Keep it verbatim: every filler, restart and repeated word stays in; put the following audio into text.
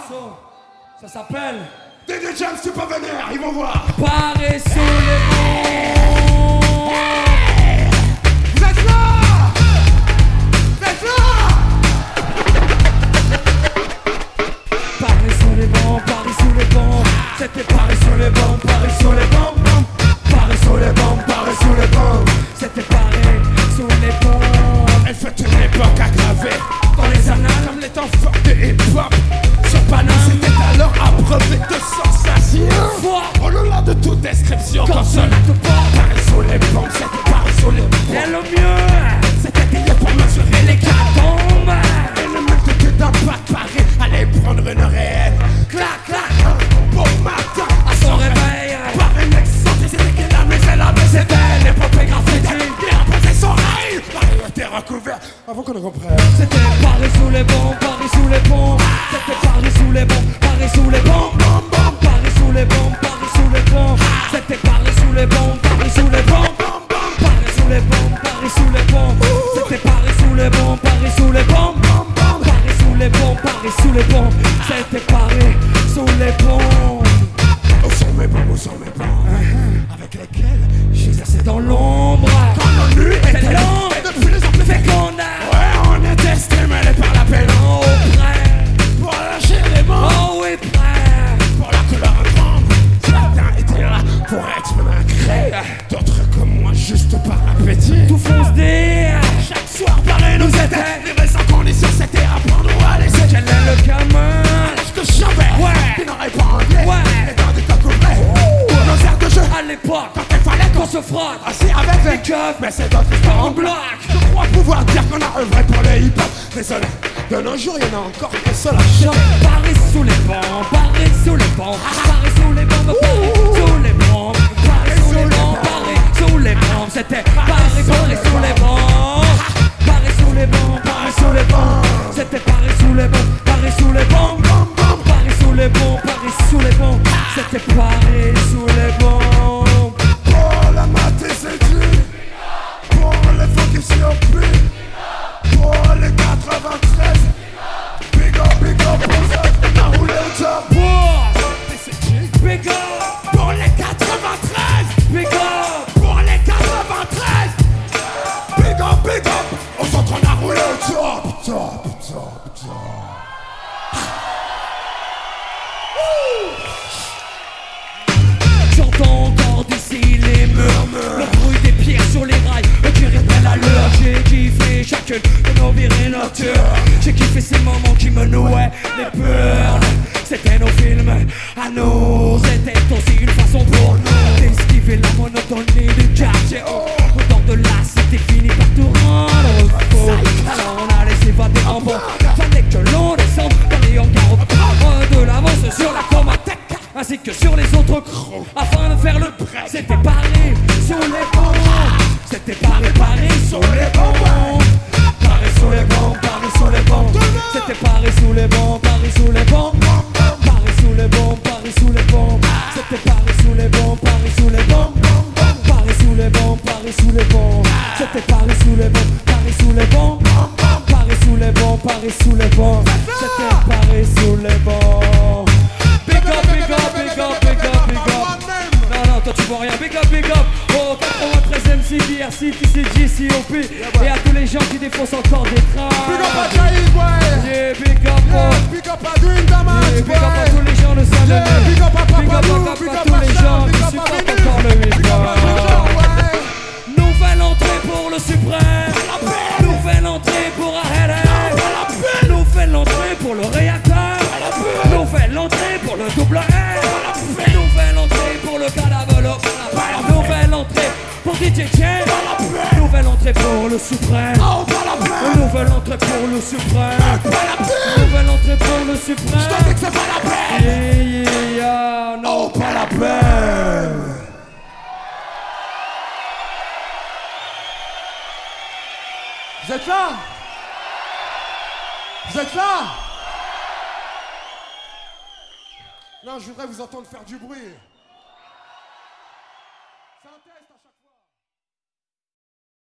morceau, ça s'appelle D J James, tu peux venir, ils vont voir. Paris sous les ponts. Vous êtes là? Vous êtes là? Paris sous les ponts, Paris sous les ponts. C'était Paris sous les ponts, Paris sous les ponts. Paris sous les ponts, Paris sous les ponts. C'était Paris sous les ponts. Elle fut une époque aggravée dans les annales comme les temps forts de hip-hop. Sur Paname, c'était alors abreuvé de sensations. Au-delà de toute description, comme cela te porte. Paris sous les ponts, c'était Paris sous les ponts. Et le mieux, c'était qu'il pour mesurer les catacombes. Et le multitude d'impact Paris allait prendre une réelle. clac, clac, Bon matin, à son réveil. par une excentricité qui la misait la baisse. C'était l'épopée graffiti qui a posé son règne. Paris était recouvert avant qu'on ne comprenne. C'était Paris sous les ponts, Paris sous les ponts. C'était Paris sous les ponts, Paris sous les ponts. Paris sous les ponts, Paris sous les ponts. C'était Paris sous les ponts, Paris sous les ponts. Paris sous les ponts, Paris sous les ponts. C'était Paris sous les ponts, Paris sous les ponts. Paris sous les ponts, Paris sous les ponts. C'était Paris sous les ponts. Où sont mes bons, où sont mes bons? Avec lesquels j'exerçais Dans l'ombre, quand nos nuits étaient c'est long. longues et de plus en plus Fait fécondes. qu'on a Ouais, on était stimulés par la peine. au près. Pour lâcher les mots, Oh oui, près. pour la couleur incombe. Certains étaient là pour exprimer un cri. D'autres comme moi, juste par appétit. Tout fonce dire. Chaque soir, Paris nous était livrés sans condition. C'était à prendre ou à laisser. Quel est le gamin? L'âge que j'avais, Ouais. qui n'aurait pas enlevé. Ouais. Les temps des coques ouvrées. Nos aires de jeu, À l'époque, quand il fallait qu'on qu'on se frotte. assis avec les keufs, mais c'est d'autres histoires en bloc. Je crois pouvoir dire qu'on a œuvré pour le hip-hop. Désolé, de nos jours, il y en a encore que cela. Paris sous les ponts, Paris sous les ponts, Paris sous les ponts, Paris sous les ponts, Paris sous les ponts, Paris sous les ponts. C'était Paris, Paris sous les ponts, Paris sous les ponts, Paris sous les ponts. C'était Paris sous les ponts, Paris sous les ponts, Paris sous les ponts, Paris sous les ponts. C'était Paris sous les ponts. Pour la maté, c'est du. Pour les faux qui s'y occupent. Pour les quatre-vingt-treize. Big up, big up, pour ça, on a roulé au top. Pour C'est du. Big Up, Pour les quatre-vingt-treize. Big Up. Pour les quatre-vingt-treize. Big up, big up. On s'entre, on a roulé au top. Top, top, top. J'entends encore d'ici les murmures, le bruit des pierres sur les rails, et qui révèlent à l'heure. J'ai kiffé chacune de nos virées nocturnes. J'ai kiffé ces moments qui me nouaient les peurs. C'était nos films à nous, c'était aussi une façon pour nous d'esquiver la monotonie du quartier. Oh, au temps de la cité fini par tout rendre faux. Alors on allait s'évader en bas. Fallait que l'on descende dans les hangars au prendre de l'avance sur la Comatec ainsi que sur les autres crocs afin de faire le prêt. C'était Paris sur les ponts. C'était Paris, Paris sur les ponts. Paris sous les ponts, Paris sous les ponts. C'était Paris sous les ponts, Paris sous les ponts. Paris sous les ponts, Paris sous les ponts. C'était Paris sous les ponts, Paris sous les ponts. Paris sous les ponts, Paris sous les ponts. C'était Paris sous les ponts, Paris sous les ponts. Paris sous les ponts, Paris sous les ponts. C'était Paris sous les ponts. Big up, big up, big up, big up, big up. Non, non, toi tu vois rien. Big up, big up. Au quatre-vingt-treize M C, D R C, T C G, C O P. Et à tous les gens qui défoncent encore des trains. Big up à Jaïd, ouais. Yeah, big up, Yeah, oh. big up à Dream Damas, Yeah, big up à tous les gens de Yeah, Saint-Denis. big up à Papa Big up, Lou, big up big à up tous à les Charles, gens big qui up à supportent Vinny. encore le Big up à Jean, hip-hop. ouais. Nouvelle entrée pour le suprême. Nouvelle entrée pour Ahead. Nouvelle entrée pour le réacteur. Nouvelle entrée pour le double R. Nouvelle entrée pour le cadavre. Nouvelle entrée pour D J James. Nouvelle entrée pour le suprême. Nouvelle entrée pour le suprême. Nouvelle entrée pour le suprême. Je te dis que c'est pas la peine. Yeah, yeah, yeah, non, Oh, pas la peine. Vous êtes là? Vous êtes là? Non, je voudrais vous entendre faire du bruit.